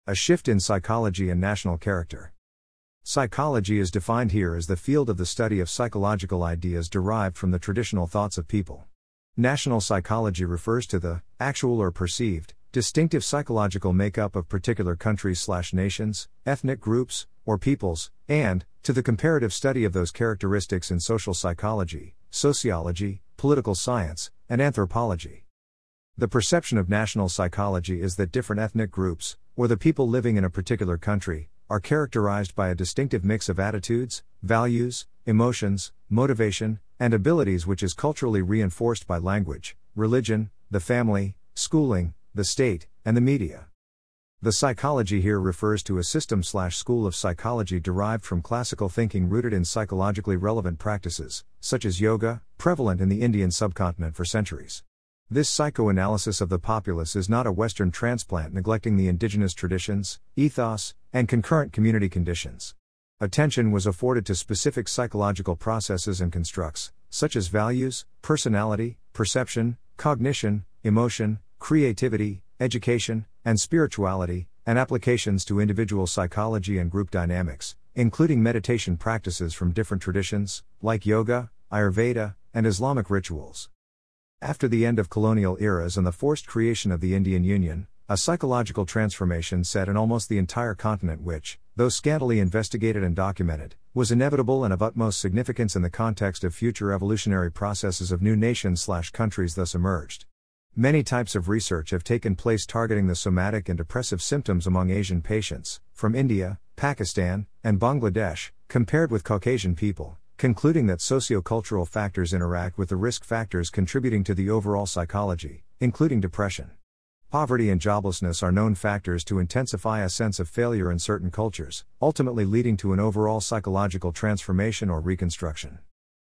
A shift in psychology and national character. Psychology is defined here as the field of the study of psychological ideas derived from the traditional thoughts of people. National psychology refers to the actual or perceived, distinctive psychological makeup of particular countries/nations, ethnic groups, or peoples, and to the comparative study of those characteristics in social psychology, sociology, political science, and anthropology. The perception of national psychology is that different ethnic groups, or the people living in a particular country, are characterized by a distinctive mix of attitudes, values, emotions, motivation, and abilities which is culturally reinforced by language, religion, the family, schooling, the state, and the media. The psychology here refers to a system/school of psychology derived from classical thinking rooted in psychologically relevant practices, such as yoga, prevalent in the Indian subcontinent for centuries. This psychoanalysis of the populace is not a Western transplant neglecting the indigenous traditions, ethos, and concurrent community conditions. Attention was afforded to specific psychological processes and constructs, such as values, personality, perception, cognition, emotion, creativity, education, and spirituality, and applications to individual psychology and group dynamics, including meditation practices from different traditions, like yoga, Ayurveda, and Islamic rituals. After the end of colonial eras and the forced creation of the Indian Union, a psychological transformation set in almost the entire continent which, though scantily investigated and documented, was inevitable and of utmost significance in the context of future evolutionary processes of new nations/countries thus emerged. Many types of research have taken place targeting the somatic and depressive symptoms among Asian patients, from India, Pakistan, and Bangladesh, compared with Caucasian people, concluding that sociocultural factors interact with the risk factors contributing to the overall psychology, including depression. Poverty and joblessness are known factors to intensify a sense of failure in certain cultures, ultimately leading to an overall psychological transformation or reconstruction.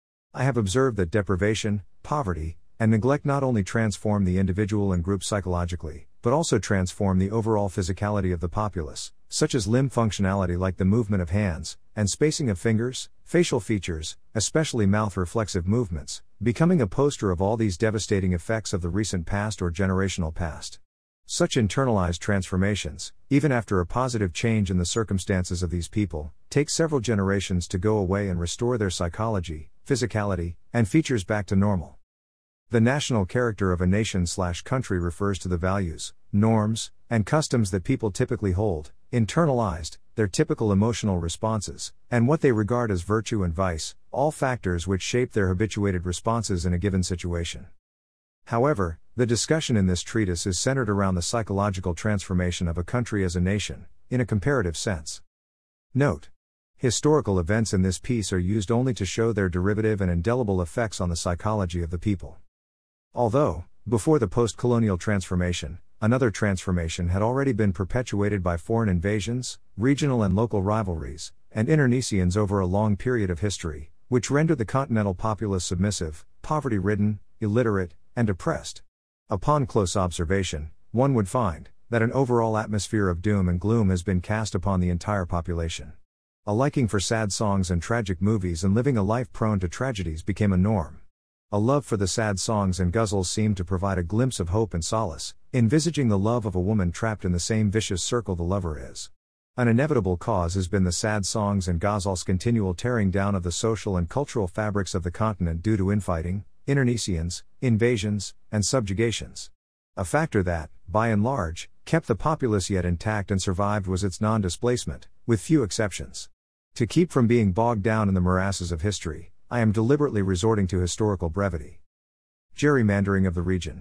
I have observed that deprivation, poverty, and neglect not only transform the individual and group psychologically, but also transform the overall physicality of the populace, such as limb functionality like the movement of hands, and spacing of fingers, facial features, especially mouth-reflexive movements, becoming a poster of all these devastating effects of the recent past or generational past. Such internalized transformations, even after a positive change in the circumstances of these people, take several generations to go away and restore their psychology, physicality, and features back to normal. The national character of a nation/country refers to the values, norms, and customs that people typically hold, internalized, their typical emotional responses, and what they regard as virtue and vice, all factors which shape their habituated responses in a given situation. However, the discussion in this treatise is centered around the psychological transformation of a country as a nation, in a comparative sense. Note: historical events in this piece are used only to show their derivative and indelible effects on the psychology of the people. Although, before the post-colonial transformation, another transformation had already been perpetuated by foreign invasions, regional and local rivalries, and internecines over a long period of history, which rendered the continental populace submissive, poverty-ridden, illiterate, and depressed. Upon close observation, one would find that an overall atmosphere of doom and gloom has been cast upon the entire population. A liking for sad songs and tragic movies and living a life prone to tragedies became a norm. A love for the sad songs and ghazals seemed to provide a glimpse of hope and solace, envisaging the love of a woman trapped in the same vicious circle the lover is. An inevitable cause has been the sad songs and ghazals' continual tearing down of the social and cultural fabrics of the continent due to infighting, internecines, invasions, and subjugations. A factor that, by and large, kept the populace yet intact and survived was its non-displacement, with few exceptions. To keep from being bogged down in the morasses of history, I am deliberately resorting to historical brevity. Gerrymandering of the region.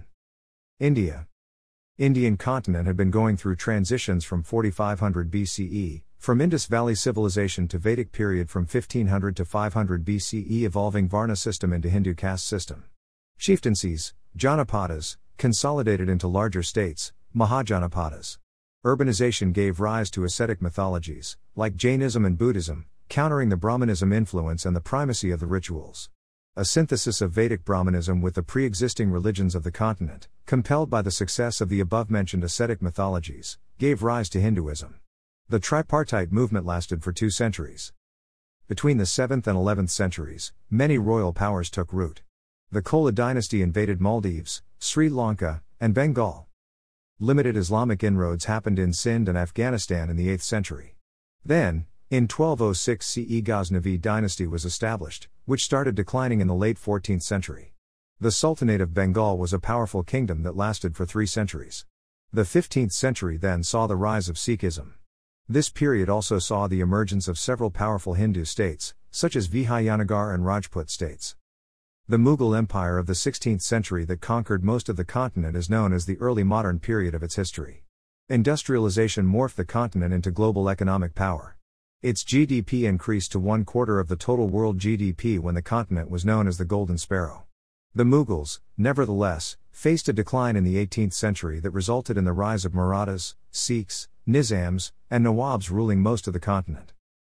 India. Indian continent had been going through transitions from 4500 BCE, from Indus Valley Civilization to Vedic period from 1500 to 500 BCE evolving Varna system into Hindu caste system. Chieftaincies, Janapadas, consolidated into larger states, Mahajanapadas. Urbanization gave rise to ascetic mythologies, like Jainism and Buddhism, countering the Brahmanism influence and the primacy of the rituals. A synthesis of Vedic Brahmanism with the pre-existing religions of the continent, compelled by the success of the above-mentioned ascetic mythologies, gave rise to Hinduism. The tripartite movement lasted for 2 centuries. Between the 7th and 11th centuries, many royal powers took root. The Chola dynasty invaded Maldives, Sri Lanka, and Bengal. Limited Islamic inroads happened in Sind and Afghanistan in the 8th century. Then, in 1206 CE Ghaznavid dynasty was established, which started declining in the late 14th century. The Sultanate of Bengal was a powerful kingdom that lasted for 3 centuries. The 15th century then saw the rise of Sikhism. This period also saw the emergence of several powerful Hindu states, such as Vijayanagar and Rajput states. The Mughal Empire of the 16th century that conquered most of the continent is known as the early modern period of its history. Industrialization morphed the continent into global economic power. Its GDP increased to 1/4 of the total world GDP when the continent was known as the Golden Sparrow. The Mughals, nevertheless, faced a decline in the 18th century that resulted in the rise of Marathas, Sikhs, Nizams, and Nawabs ruling most of the continent.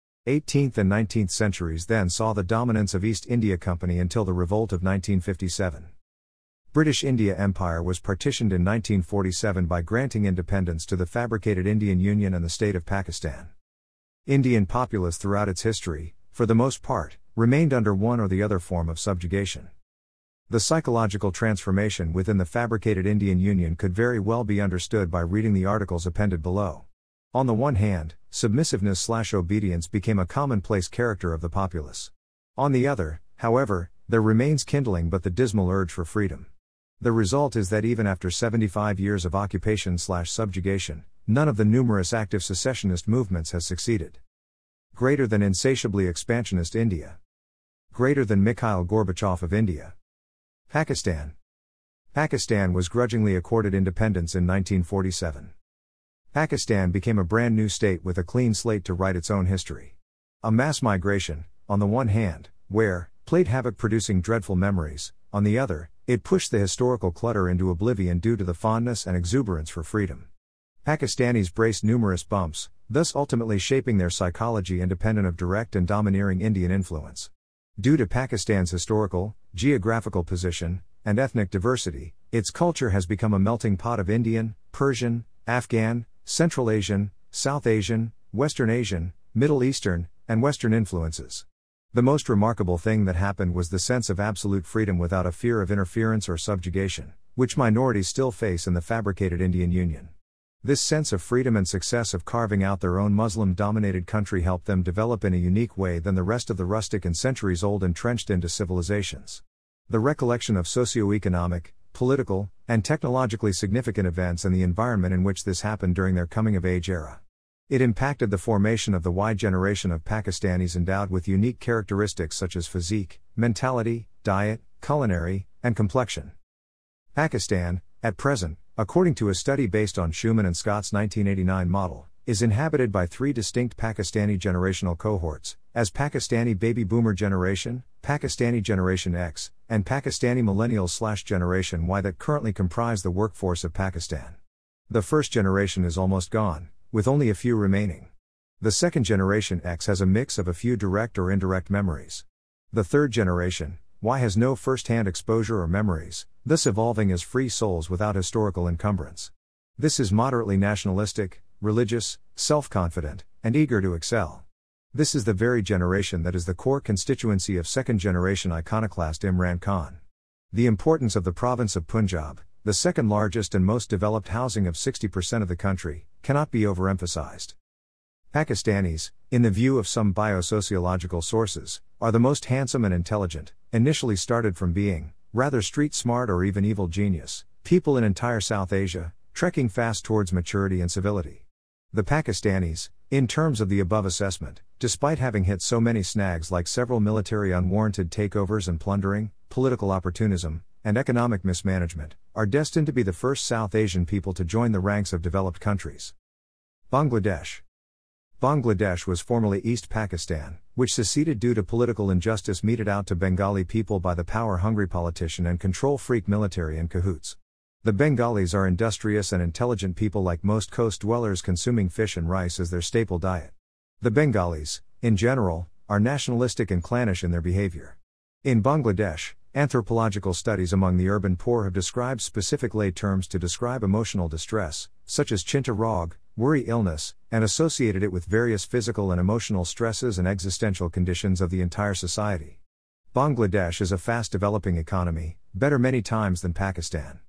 18th and 19th centuries then saw the dominance of East India Company until the revolt of 1957. British India Empire was partitioned in 1947 by granting independence to the fabricated Indian Union and the state of Pakistan. Indian populace throughout its history, for the most part, remained under one or the other form of subjugation. The psychological transformation within the fabricated Indian Union could very well be understood by reading the articles appended below. On the one hand, submissiveness/obedience became a commonplace character of the populace. On the other, however, there remains kindling but the dismal urge for freedom. The result is that even after 75 years of occupation/subjugation, none of the numerous active secessionist movements has succeeded. Greater than insatiably expansionist India. Greater than Mikhail Gorbachev of India. Pakistan. Pakistan was grudgingly accorded independence in 1947. Pakistan became a brand new state with a clean slate to write its own history. A mass migration, on the one hand, played havoc producing dreadful memories, on the other, it pushed the historical clutter into oblivion due to the fondness and exuberance for freedom. Pakistanis braced numerous bumps, thus ultimately shaping their psychology independent of direct and domineering Indian influence. Due to Pakistan's historical, geographical position, and ethnic diversity, its culture has become a melting pot of Indian, Persian, Afghan, Central Asian, South Asian, Western Asian, Middle Eastern, and Western influences. The most remarkable thing that happened was the sense of absolute freedom without a fear of interference or subjugation, which minorities still face in the fabricated Indian Union. This sense of freedom and success of carving out their own Muslim-dominated country helped them develop in a unique way than the rest of the rustic and centuries-old entrenched into civilizations. The recollection of socio-economic, political, and technologically significant events and the environment in which this happened during their coming-of-age era. It impacted the formation of the Y generation of Pakistanis endowed with unique characteristics such as physique, mentality, diet, culinary, and complexion. Pakistan, at present, according to a study based on Schumann and Scott's 1989 model, is inhabited by 3 distinct Pakistani generational cohorts, as Pakistani baby boomer generation, Pakistani Generation X, and Pakistani millennials/Generation Y that currently comprise the workforce of Pakistan. The first generation is almost gone, with only a few remaining. The second generation X has a mix of a few direct or indirect memories. The third generation, Y, has no first-hand exposure or memories, thus evolving as free souls without historical encumbrance. This is moderately nationalistic, religious, self-confident, and eager to excel. This is the very generation that is the core constituency of second-generation iconoclast Imran Khan. The importance of the province of Punjab, the second largest and most developed housing of 60% of the country, cannot be overemphasized. Pakistanis, in the view of some biosociological sources, are the most handsome and intelligent, initially started from being, rather street smart or even evil genius, people in entire South Asia, trekking fast towards maturity and civility. The Pakistanis, in terms of the above assessment, despite having hit so many snags like several military unwarranted takeovers and plundering, political opportunism, and economic mismanagement, are destined to be the first South Asian people to join the ranks of developed countries. Bangladesh. Bangladesh was formerly East Pakistan, which seceded due to political injustice meted out to Bengali people by the power-hungry politician and control-freak military in cahoots. The Bengalis are industrious and intelligent people like most coast dwellers consuming fish and rice as their staple diet. The Bengalis, in general, are nationalistic and clannish in their behavior. In Bangladesh, anthropological studies among the urban poor have described specific lay terms to describe emotional distress, such as chinta rog, worry illness, and associated it with various physical and emotional stresses and existential conditions of the entire society. Bangladesh is a fast-developing economy, better many times than Pakistan.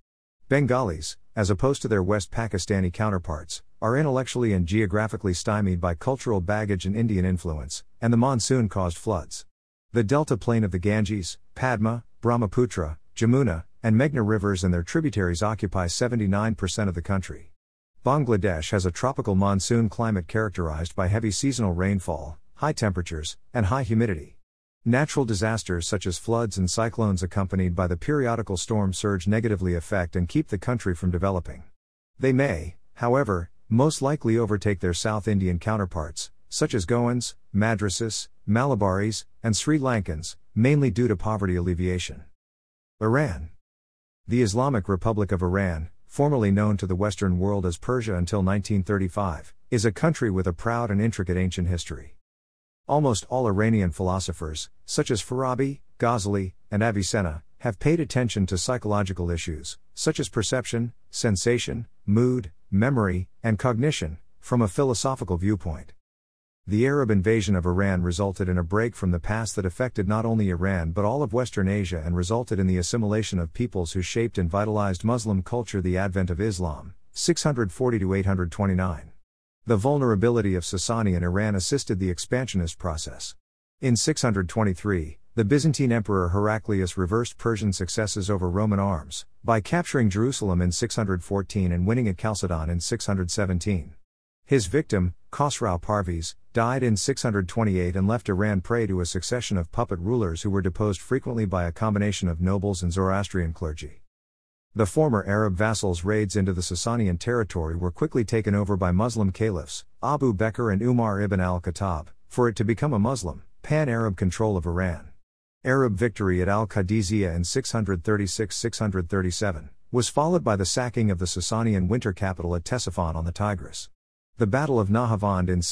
Bengalis, as opposed to their West Pakistani counterparts, are intellectually and geographically stymied by cultural baggage and Indian influence, and the monsoon caused floods. The delta plain of the Ganges, Padma, Brahmaputra, Jamuna, and Meghna rivers and their tributaries occupy 79% of the country. Bangladesh has a tropical monsoon climate characterized by heavy seasonal rainfall, high temperatures, and high humidity. Natural disasters such as floods and cyclones accompanied by the periodical storm surge negatively affect and keep the country from developing. They may, however, most likely overtake their South Indian counterparts, such as Goans, Madrasis, Malabaris, and Sri Lankans, mainly due to poverty alleviation. Iran. The Islamic Republic of Iran, formerly known to the Western world as Persia until 1935, is a country with a proud and intricate ancient history. Almost all Iranian philosophers, such as Farabi, Ghazali, and Avicenna, have paid attention to psychological issues, such as perception, sensation, mood, memory, and cognition, from a philosophical viewpoint. The Arab invasion of Iran resulted in a break from the past that affected not only Iran but all of Western Asia and resulted in the assimilation of peoples who shaped and vitalized Muslim culture. The advent of Islam, 640–829. The vulnerability of Sasanian Iran assisted the expansionist process. In 623, the Byzantine Emperor Heraclius reversed Persian successes over Roman arms, by capturing Jerusalem in 614 and winning at Chalcedon in 617. His victim, Khosrau Parviz, died in 628 and left Iran prey to a succession of puppet rulers who were deposed frequently by a combination of nobles and Zoroastrian clergy. The former Arab vassals' raids into the Sasanian territory were quickly taken over by Muslim caliphs, Abu Bakr and Umar ibn al-Khattab, for it to become a Muslim, pan-Arab control of Iran. Arab victory at al-Qadisiyah in 636–637, was followed by the sacking of the Sasanian winter capital at Ctesiphon on the Tigris. The Battle of Nahavand in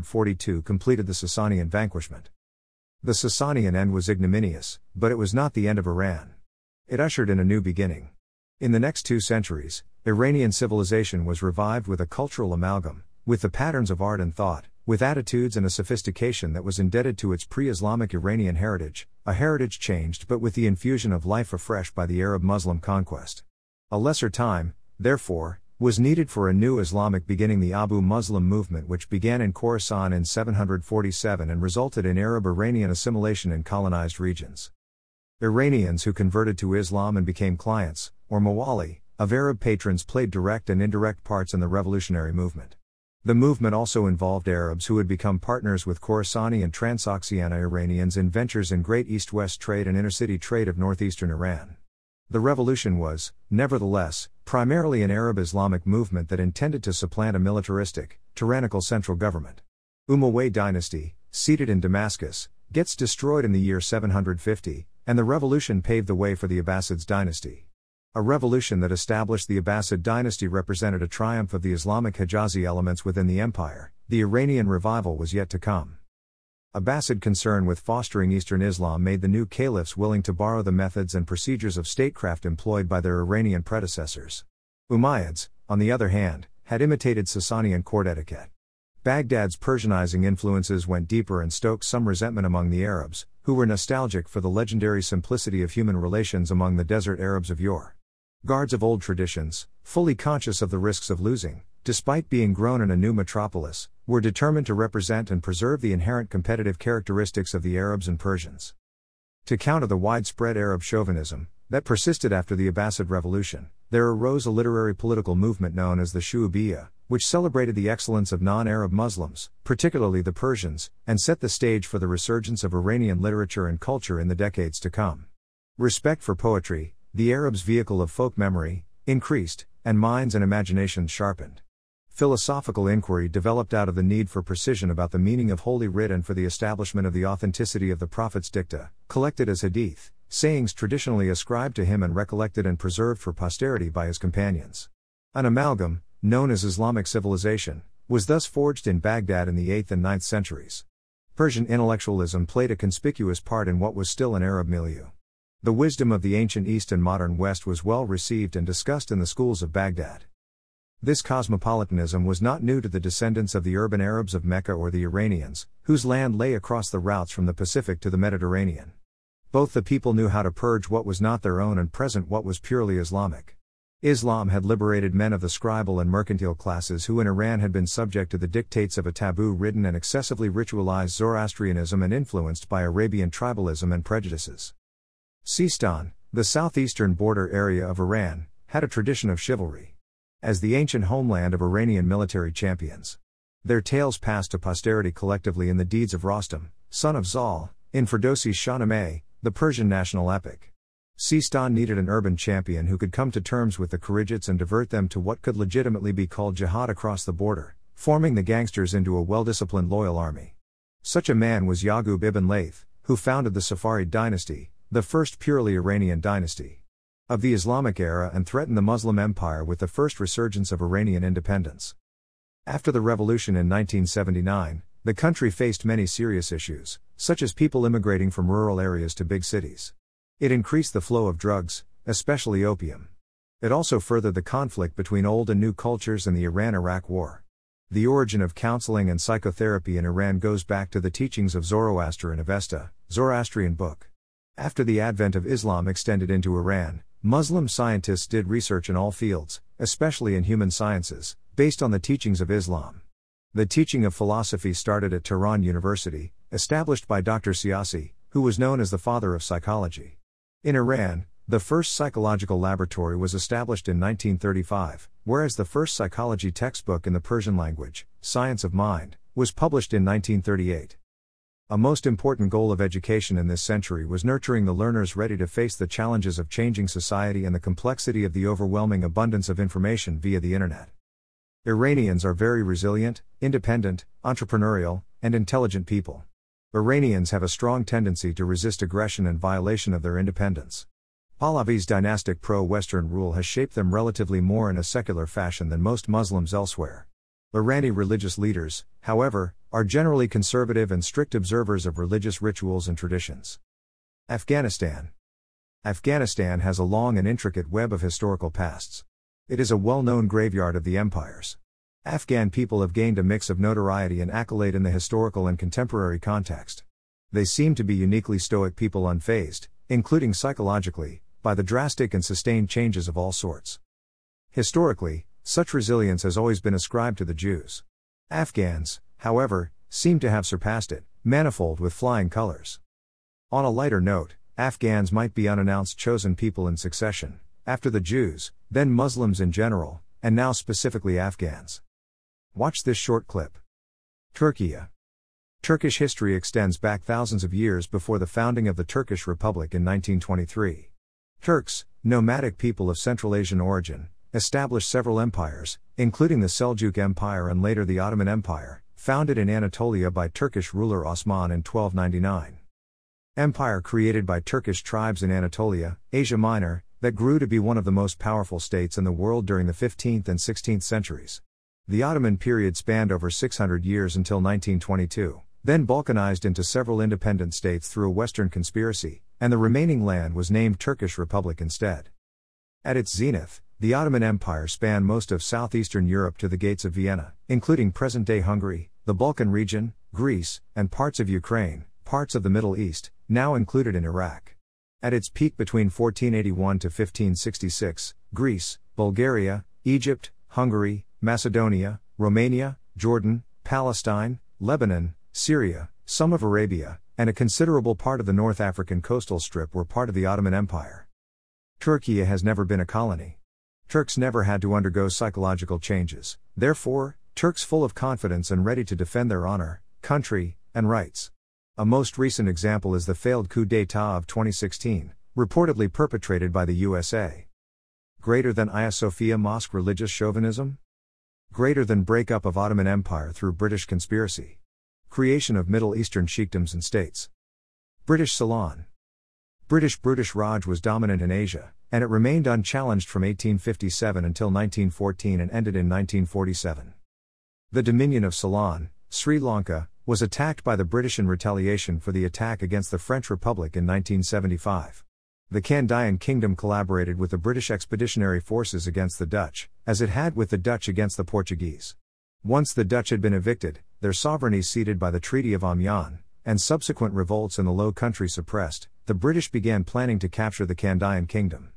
642 completed the Sasanian vanquishment. The Sasanian end was ignominious, but it was not the end of Iran. It ushered in a new beginning. In the next 2 centuries, Iranian civilization was revived with a cultural amalgam, with the patterns of art and thought, with attitudes and a sophistication that was indebted to its pre-Islamic Iranian heritage, a heritage changed but with the infusion of life afresh by the Arab-Muslim conquest. A lesser time, therefore, was needed for a new Islamic beginning. The Abu Muslim movement, which began in Khorasan in 747 and resulted in Arab-Iranian assimilation in colonized regions. Iranians who converted to Islam and became clients, or mawali, of Arab patrons played direct and indirect parts in the revolutionary movement. The movement also involved Arabs who had become partners with Khorasani and Transoxiana Iranians in ventures in great east-west trade and intercity trade of northeastern Iran. The revolution was, nevertheless, primarily an Arab Islamic movement that intended to supplant a militaristic, tyrannical central government. Umayyad dynasty, seated in Damascus, gets destroyed in the year 750, and the revolution paved the way for the Abbasids dynasty. A revolution that established the Abbasid dynasty represented a triumph of the Islamic Hijazi elements within the empire. The Iranian revival was yet to come. Abbasid concern with fostering Eastern Islam made the new caliphs willing to borrow the methods and procedures of statecraft employed by their Iranian predecessors. Umayyads, on the other hand, had imitated Sasanian court etiquette. Baghdad's Persianizing influences went deeper and stoked some resentment among the Arabs, who were nostalgic for the legendary simplicity of human relations among the desert Arabs of yore. Guards of old traditions, fully conscious of the risks of losing, despite being grown in a new metropolis, were determined to represent and preserve the inherent competitive characteristics of the Arabs and Persians. To counter the widespread Arab chauvinism that persisted after the Abbasid Revolution, there arose a literary political movement known as the Shu'ubiyya, which celebrated the excellence of non-Arab Muslims, particularly the Persians, and set the stage for the resurgence of Iranian literature and culture in the decades to come. Respect for poetry, the Arabs' vehicle of folk memory, increased, and minds and imaginations sharpened. Philosophical inquiry developed out of the need for precision about the meaning of Holy Writ and for the establishment of the authenticity of the Prophet's dicta, collected as hadith, sayings traditionally ascribed to him and recollected and preserved for posterity by his companions. An amalgam, known as Islamic civilization, was thus forged in Baghdad in the 8th and 9th centuries. Persian intellectualism played a conspicuous part in what was still an Arab milieu. The wisdom of the ancient East and modern West was well received and discussed in the schools of Baghdad. This cosmopolitanism was not new to the descendants of the urban Arabs of Mecca or the Iranians, whose land lay across the routes from the Pacific to the Mediterranean. Both the people knew how to purge what was not their own and present what was purely Islamic. Islam had liberated men of the scribal and mercantile classes who in Iran had been subject to the dictates of a taboo-ridden and excessively ritualized Zoroastrianism and influenced by Arabian tribalism and prejudices. Sistan, the southeastern border area of Iran, had a tradition of chivalry. As the ancient homeland of Iranian military champions, their tales passed to posterity collectively in the deeds of Rostam, son of Zal, in Ferdowsi's Shahnameh, the Persian national epic. Sistan needed an urban champion who could come to terms with the Kharijites and divert them to what could legitimately be called jihad across the border, forming the gangsters into a well-disciplined loyal army. Such a man was Yaqub ibn Layth, who founded the Safarid dynasty, the first purely Iranian dynasty of the Islamic era, and threatened the Muslim Empire with the first resurgence of Iranian independence. After the revolution in 1979, the country faced many serious issues, such as people immigrating from rural areas to big cities. It increased the flow of drugs, especially opium. It also furthered the conflict between old and new cultures and the Iran-Iraq War. The origin of counseling and psychotherapy in Iran goes back to the teachings of Zoroaster and Avesta, Zoroastrian book. After the advent of Islam extended into Iran, Muslim scientists did research in all fields, especially in human sciences, based on the teachings of Islam. The teaching of philosophy started at Tehran University, established by Dr. Siasi, who was known as the father of psychology. In Iran, the first psychological laboratory was established in 1935, whereas the first psychology textbook in the Persian language, Science of Mind, was published in 1938. A most important goal of education in this century was nurturing the learners ready to face the challenges of changing society and the complexity of the overwhelming abundance of information via the Internet. Iranians are very resilient, independent, entrepreneurial, and intelligent people. Iranians have a strong tendency to resist aggression and violation of their independence. Pahlavi's dynastic pro-Western rule has shaped them relatively more in a secular fashion than most Muslims elsewhere. Irani religious leaders, however, are generally conservative and strict observers of religious rituals and traditions. Afghanistan. Afghanistan has a long and intricate web of historical pasts. It is a well-known graveyard of the empires. Afghan people have gained a mix of notoriety and accolade in the historical and contemporary context. They seem to be uniquely stoic people, unfazed, including psychologically, by the drastic and sustained changes of all sorts. Historically, such resilience has always been ascribed to the Jews. Afghans, however, seem to have surpassed it, manifold with flying colors. On a lighter note, Afghans might be unannounced chosen people in succession, after the Jews, then Muslims in general, and now specifically Afghans. Watch this short clip. Turkey. Turkish history extends back thousands of years before the founding of the Turkish Republic in 1923. Turks, nomadic people of Central Asian origin, established several empires, including the Seljuk Empire and later the Ottoman Empire, founded in Anatolia by Turkish ruler Osman in 1299. Empire created by Turkish tribes in Anatolia, Asia Minor, that grew to be one of the most powerful states in the world during the 15th and 16th centuries. The Ottoman period spanned over 600 years until 1922, then balkanized into several independent states through a Western conspiracy, and the remaining land was named Turkish Republic instead. At its zenith, the Ottoman Empire spanned most of southeastern Europe to the gates of Vienna, including present-day Hungary, the Balkan region, Greece, and parts of Ukraine, parts of the Middle East, now included in Iraq. At its peak between 1481 to 1566, Greece, Bulgaria, Egypt, Hungary, Macedonia, Romania, Jordan, Palestine, Lebanon, Syria, some of Arabia, and a considerable part of the North African coastal strip were part of the Ottoman Empire. Turkey has never been a colony. Turks never had to undergo psychological changes, therefore, Turks full of confidence and ready to defend their honor, country, and rights. A most recent example is the failed coup d'état of 2016, reportedly perpetrated by the USA. Greater than Hagia Sophia Mosque religious chauvinism? Greater than breakup of Ottoman Empire through British conspiracy. Creation of Middle Eastern sheikdoms and states. British Ceylon. British Raj was dominant in Asia, and it remained unchallenged from 1857 until 1914 and ended in 1947. The Dominion of Ceylon, Sri Lanka, was attacked by the British in retaliation for the attack against the French Republic in 1975. The Kandyan Kingdom collaborated with the British Expeditionary Forces against the Dutch, as it had with the Dutch against the Portuguese. Once the Dutch had been evicted, their sovereignty ceded by the Treaty of Amiens, and subsequent revolts in the Low Countries suppressed, the British began planning to capture the Kandyan Kingdom.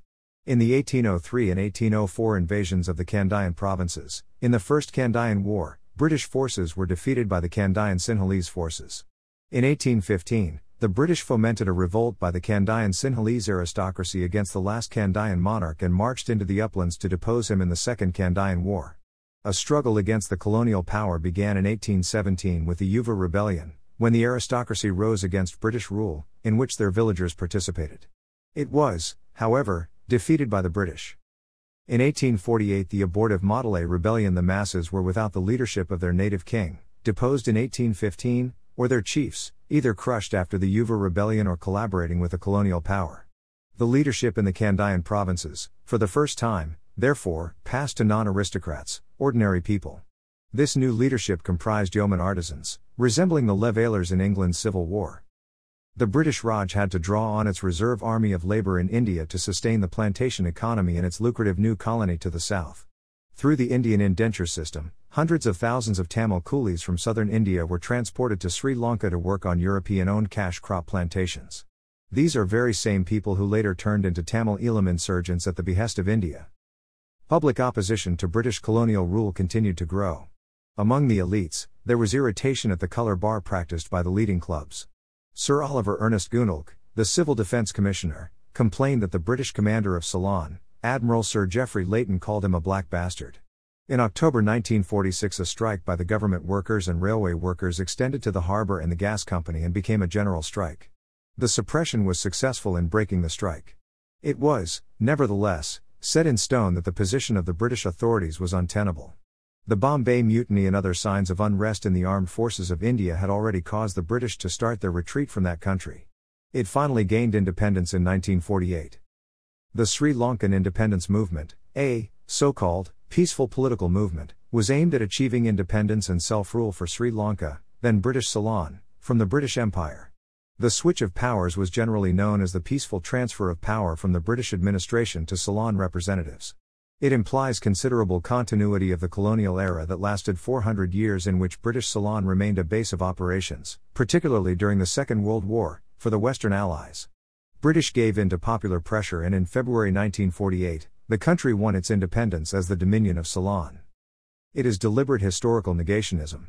In the 1803 and 1804 invasions of the Kandayan provinces, in the First Kandayan War, British forces were defeated by the Kandayan Sinhalese forces. In 1815, the British fomented a revolt by the Kandayan Sinhalese aristocracy against the last Kandayan monarch and marched into the uplands to depose him in the Second Kandayan War. A struggle against the colonial power began in 1817 with the Yuva Rebellion, when the aristocracy rose against British rule, in which their villagers participated. It was, however, defeated by the British. In 1848, the abortive Matalay rebellion, the masses were without the leadership of their native king, deposed in 1815, or their chiefs, either crushed after the Yuva rebellion or collaborating with the colonial power. The leadership in the Kandayan provinces, for the first time, therefore, passed to non-aristocrats, ordinary people. This new leadership comprised yeoman artisans, resembling the Levailers in England's Civil War. The British Raj had to draw on its reserve army of labour in India to sustain the plantation economy in its lucrative new colony to the south. Through the Indian indenture system, hundreds of thousands of Tamil coolies from southern India were transported to Sri Lanka to work on European-owned cash crop plantations. These are very same people who later turned into Tamil Eelam insurgents at the behest of India. Public opposition to British colonial rule continued to grow. Among the elites, there was irritation at the colour bar practiced by the leading clubs. Sir Oliver Ernest Goonelk, the Civil Defence Commissioner, complained that the British commander of Ceylon, Admiral Sir Geoffrey Layton, called him a black bastard. In October 1946, a strike by the government workers and railway workers extended to the harbour and the gas company and became a general strike. The suppression was successful in breaking the strike. It was, nevertheless, set in stone that the position of the British authorities was untenable. The Bombay Mutiny and other signs of unrest in the armed forces of India had already caused the British to start their retreat from that country. It finally gained independence in 1948. The Sri Lankan independence movement, a so-called peaceful political movement, was aimed at achieving independence and self-rule for Sri Lanka, then British Ceylon, from the British Empire. The switch of powers was generally known as the peaceful transfer of power from the British administration to Ceylon representatives. It implies considerable continuity of the colonial era that lasted 400 years, in which British Ceylon remained a base of operations, particularly during the Second World War, for the Western Allies. British gave in to popular pressure, and in February 1948, the country won its independence as the Dominion of Ceylon. It is deliberate historical negationism.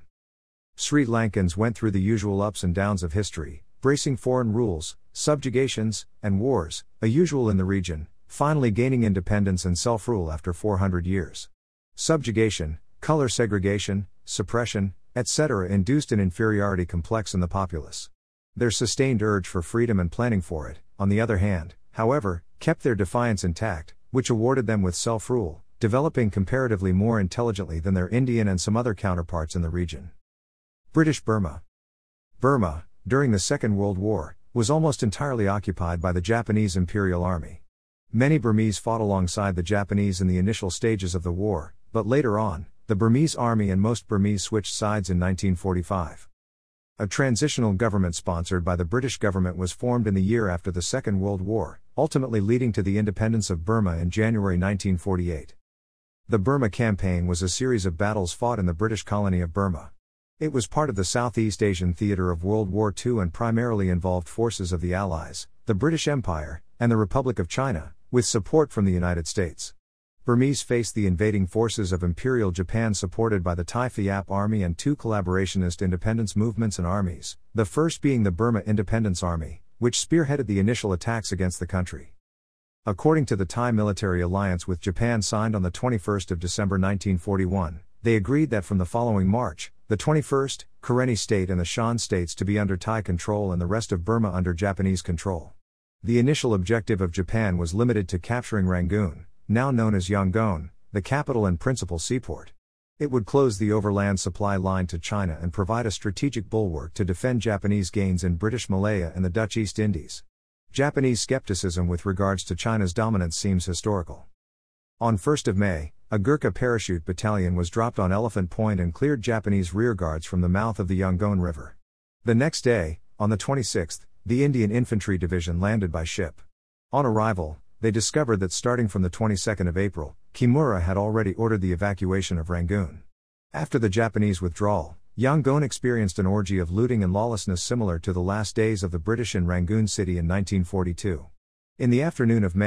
Sri Lankans went through the usual ups and downs of history, bracing foreign rules, subjugations, and wars, a usual in the region, finally gaining independence and self-rule after 400 years. Subjugation, color segregation, suppression, etc. induced an inferiority complex in the populace. Their sustained urge for freedom and planning for it, on the other hand, however, kept their defiance intact, which awarded them with self-rule, developing comparatively more intelligently than their Indian and some other counterparts in the region. British Burma. Burma, during the Second World War, was almost entirely occupied by the Japanese Imperial Army. Many Burmese fought alongside the Japanese in the initial stages of the war, but later on, the Burmese army and most Burmese switched sides in 1945. A transitional government sponsored by the British government was formed in the year after the Second World War, ultimately leading to the independence of Burma in January 1948. The Burma Campaign was a series of battles fought in the British colony of Burma. It was part of the Southeast Asian theatre of World War II and primarily involved forces of the Allies, the British Empire, and the Republic of China, with support from the United States. Burmese faced the invading forces of Imperial Japan supported by the Thai Phayap Army and two collaborationist independence movements and armies, the first being the Burma Independence Army, which spearheaded the initial attacks against the country. According to the Thai military alliance with Japan signed on the 21st of December 1941, they agreed that from the following March, the 21st, Karenni State and the Shan states to be under Thai control and the rest of Burma under Japanese control. The initial objective of Japan was limited to capturing Rangoon, now known as Yangon, the capital and principal seaport. It would close the overland supply line to China and provide a strategic bulwark to defend Japanese gains in British Malaya and the Dutch East Indies. Japanese skepticism with regards to China's dominance seems historical. On 1st of May, a Gurkha parachute battalion was dropped on Elephant Point and cleared Japanese rearguards from the mouth of the Yangon River. The next day, on the 26th, the Indian Infantry Division landed by ship. On arrival, they discovered that starting from the 22nd of April, Kimura had already ordered the evacuation of Rangoon. After the Japanese withdrawal, Yangon experienced an orgy of looting and lawlessness similar to the last days of the British in Rangoon City in 1942. In the afternoon of May,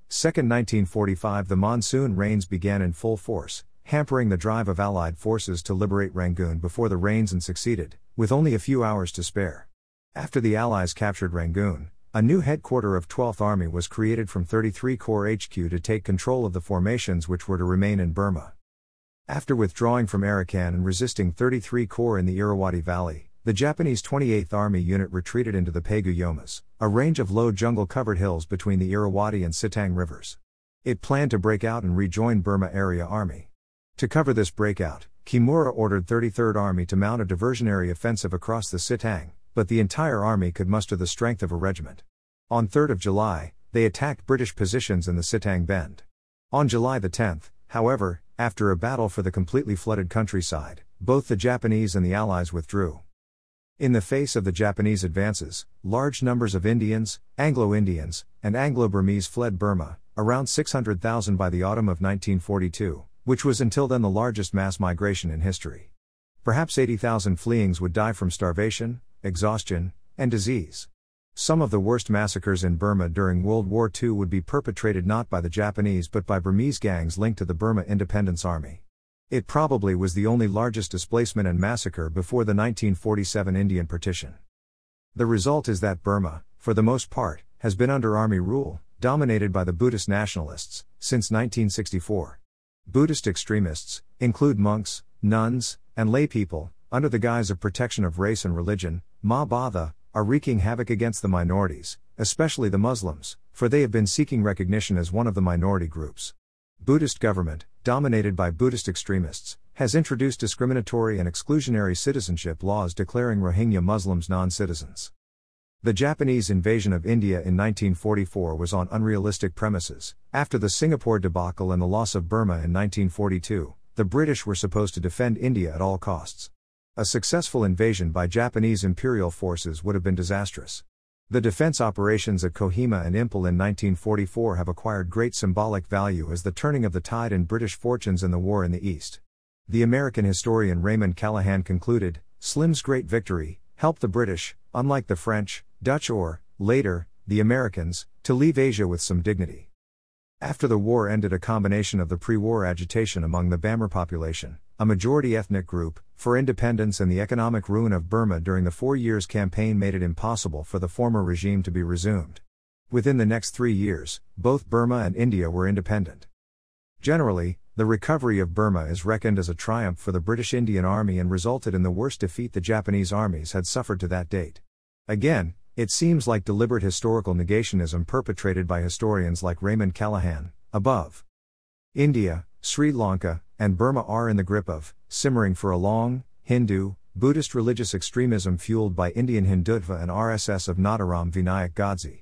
2nd 1945 the monsoon rains began in full force, hampering the drive of Allied forces to liberate Rangoon before the rains succeeded, with only a few hours to spare. After the Allies captured Rangoon, a new headquarter of 12th Army was created from 33 Corps HQ to take control of the formations which were to remain in Burma. After withdrawing from Arakan and resisting 33 Corps in the Irrawaddy Valley, the Japanese 28th Army unit retreated into the Pegu Yomas, a range of low jungle-covered hills between the Irrawaddy and Sitang rivers. It planned to break out and rejoin Burma Area Army. To cover this breakout, Kimura ordered 33rd Army to mount a diversionary offensive across the Sitang, but the entire army could muster the strength of a regiment. On 3 July, they attacked British positions in the Sitang Bend. On July 10, however, after a battle for the completely flooded countryside, both the Japanese and the Allies withdrew. In the face of the Japanese advances, large numbers of Indians, Anglo-Indians, and Anglo-Burmese fled Burma, around 600,000 by the autumn of 1942, which was until then the largest mass migration in history. Perhaps 80,000 fleeings would die from starvation, exhaustion, and disease. Some of the worst massacres in Burma during World War II would be perpetrated not by the Japanese but by Burmese gangs linked to the Burma Independence Army. It probably was the only largest displacement and massacre before the 1947 Indian Partition. The result is that Burma, for the most part, has been under army rule, dominated by the Buddhist nationalists, since 1964. Buddhist extremists include monks, nuns, and laypeople, under the guise of protection of race and religion, Mahabharata, are wreaking havoc against the minorities, especially the Muslims, for they have been seeking recognition as one of the minority groups. Buddhist government, dominated by Buddhist extremists, has introduced discriminatory and exclusionary citizenship laws declaring Rohingya Muslims non-citizens. The Japanese invasion of India in 1944 was on unrealistic premises. After the Singapore debacle and the loss of Burma in 1942, the British were supposed to defend India at all costs. A successful invasion by Japanese imperial forces would have been disastrous. The defense operations at Kohima and Impel in 1944 have acquired great symbolic value as the turning of the tide in British fortunes in the war in the East. The American historian Raymond Callahan concluded, Slim's great victory helped the British, unlike the French, Dutch or, later, the Americans, to leave Asia with some dignity. After the war ended, a combination of the pre-war agitation among the Bamar population, a majority ethnic group, for independence and the economic ruin of Burma during the 4 years campaign made it impossible for the former regime to be resumed. Within the next 3 years, both Burma and India were independent. Generally, the recovery of Burma is reckoned as a triumph for the British Indian Army and resulted in the worst defeat the Japanese armies had suffered to that date. Again, it seems like deliberate historical negationism perpetrated by historians like Raymond Callahan, above. India, Sri Lanka, and Burma are in the grip of, simmering for a long, Hindu, Buddhist religious extremism fueled by Indian Hindutva and RSS of Nadaram Vinayak Godse.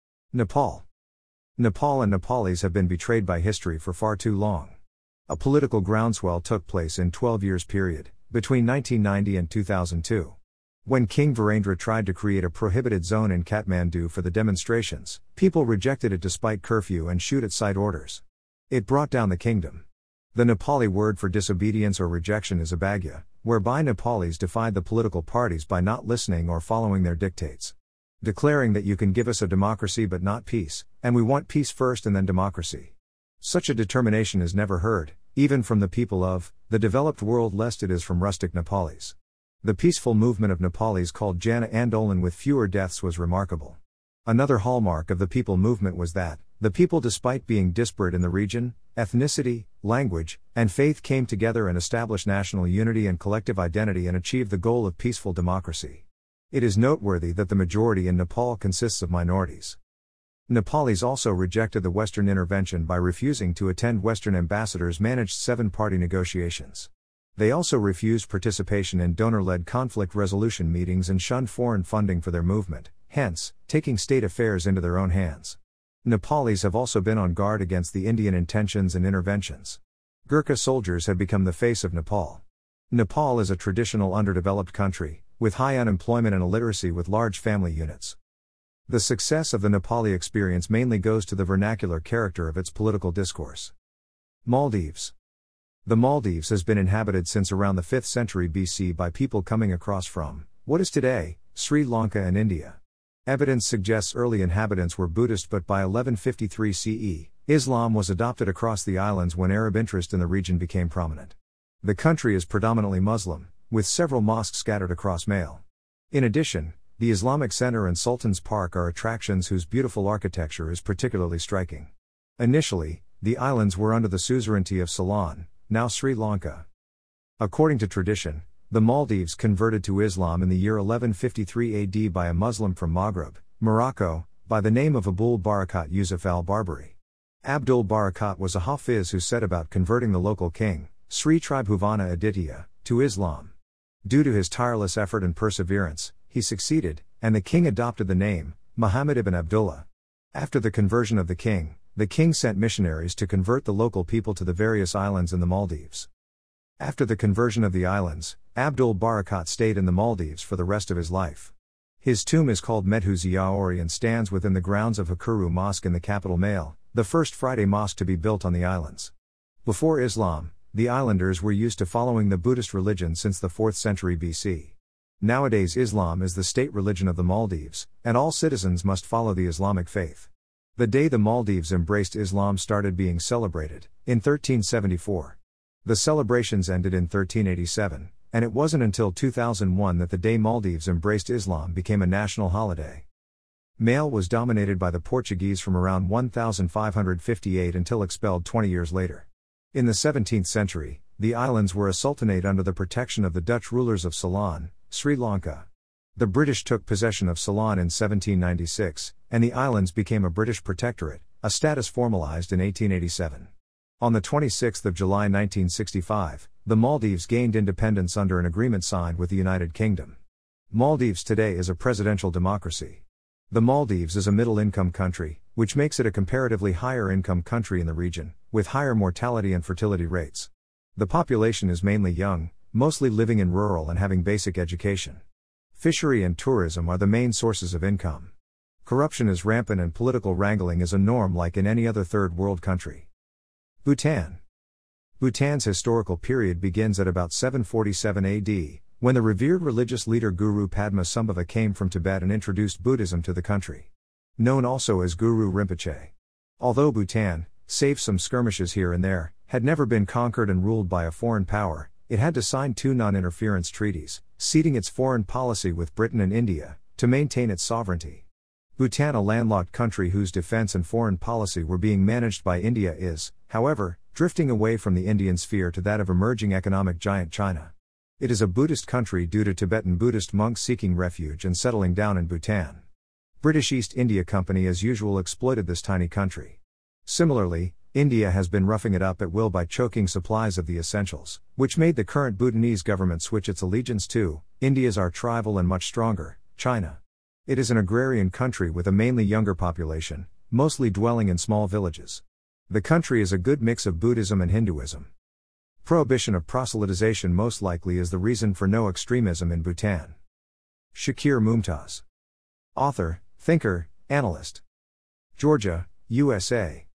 Nepal. Nepal and Nepalis have been betrayed by history for far too long. A political groundswell took place in 12 years period, between 1990 and 2002. When King Virendra tried to create a prohibited zone in Kathmandu for the demonstrations, people rejected it despite curfew and shoot-at-sight orders. It brought down the kingdom. The Nepali word for disobedience or rejection is abagya, whereby Nepalis defied the political parties by not listening or following their dictates. Declaring that you can give us a democracy but not peace, and we want peace first and then democracy. Such a determination is never heard, even from the people of the developed world, lest it is from rustic Nepalis. The peaceful movement of Nepalis called Jana Andolan with fewer deaths was remarkable. Another hallmark of the people movement was that the people, despite being disparate in the region, ethnicity, language, and faith, came together and established national unity and collective identity and achieved the goal of peaceful democracy. It is noteworthy that the majority in Nepal consists of minorities. Nepalis also rejected the Western intervention by refusing to attend Western ambassadors' managed 7-party negotiations. They also refused participation in donor-led conflict resolution meetings and shunned foreign funding for their movement, hence, taking state affairs into their own hands. Nepalis have also been on guard against the Indian intentions and interventions. Gurkha soldiers have become the face of Nepal. Nepal is a traditional underdeveloped country, with high unemployment and illiteracy with large family units. The success of the Nepali experience mainly goes to the vernacular character of its political discourse. Maldives. The Maldives has been inhabited since around the 5th century BC by people coming across from what is today Sri Lanka and India. Evidence suggests early inhabitants were Buddhist, but by 1153 CE, Islam was adopted across the islands when Arab interest in the region became prominent. The country is predominantly Muslim, with several mosques scattered across Male. In addition, the Islamic Center and Sultan's Park are attractions whose beautiful architecture is particularly striking. Initially, the islands were under the suzerainty of Ceylon, now Sri Lanka. According to tradition, the Maldives converted to Islam in the year 1153 AD by a Muslim from Maghreb, Morocco, by the name of Abul Barakat Yusuf al-Barbari. Abdul Barakat was a Hafiz who set about converting the local king, Sri Tribhuvana Aditya, to Islam. Due to his tireless effort and perseverance, he succeeded, and the king adopted the name, Muhammad ibn Abdullah. After the conversion of the king sent missionaries to convert the local people to the various islands in the Maldives. After the conversion of the islands, Abdul Barakat stayed in the Maldives for the rest of his life. His tomb is called Medhu Ziaori and stands within the grounds of Hukuru Mosque in the capital Male, the first Friday mosque to be built on the islands. Before Islam, the islanders were used to following the Buddhist religion since the 4th century BC. Nowadays Islam is the state religion of the Maldives, and all citizens must follow the Islamic faith. The day the Maldives embraced Islam started being celebrated, in 1374. The celebrations ended in 1387, and it wasn't until 2001 that the day Maldives embraced Islam became a national holiday. Male was dominated by the Portuguese from around 1558 until expelled 20 years later. In the 17th century, the islands were a sultanate under the protection of the Dutch rulers of Ceylon, Sri Lanka. The British took possession of Ceylon in 1796, and the islands became a British protectorate, a status formalized in 1887. On the 26th of July 1965, the Maldives gained independence under an agreement signed with the United Kingdom. Maldives today is a presidential democracy. The Maldives is a middle-income country, which makes it a comparatively higher-income country in the region, with higher mortality and fertility rates. The population is mainly young, mostly living in rural and having basic education. Fishery and tourism are the main sources of income. Corruption is rampant and political wrangling is a norm like in any other third world country. Bhutan. Bhutan's historical period begins at about 747 AD, when the revered religious leader Guru Padmasambhava came from Tibet and introduced Buddhism to the country. Known also as Guru Rinpoche. Although Bhutan, save some skirmishes here and there, had never been conquered and ruled by a foreign power, it had to sign 2 non-interference treaties, ceding its foreign policy with Britain and India, to maintain its sovereignty. Bhutan, a landlocked country whose defense and foreign policy were being managed by India, is, however, drifting away from the Indian sphere to that of emerging economic giant China. It is a Buddhist country due to Tibetan Buddhist monks seeking refuge and settling down in Bhutan. British East India Company as usual exploited this tiny country. Similarly, India has been roughing it up at will by choking supplies of the essentials, which made the current Bhutanese government switch its allegiance to India's archrival and much stronger, China. It is an agrarian country with a mainly younger population, mostly dwelling in small villages. The country is a good mix of Buddhism and Hinduism. Prohibition of proselytization most likely is the reason for no extremism in Bhutan. Shakir Mumtaz. Author, thinker, analyst. Georgia, USA.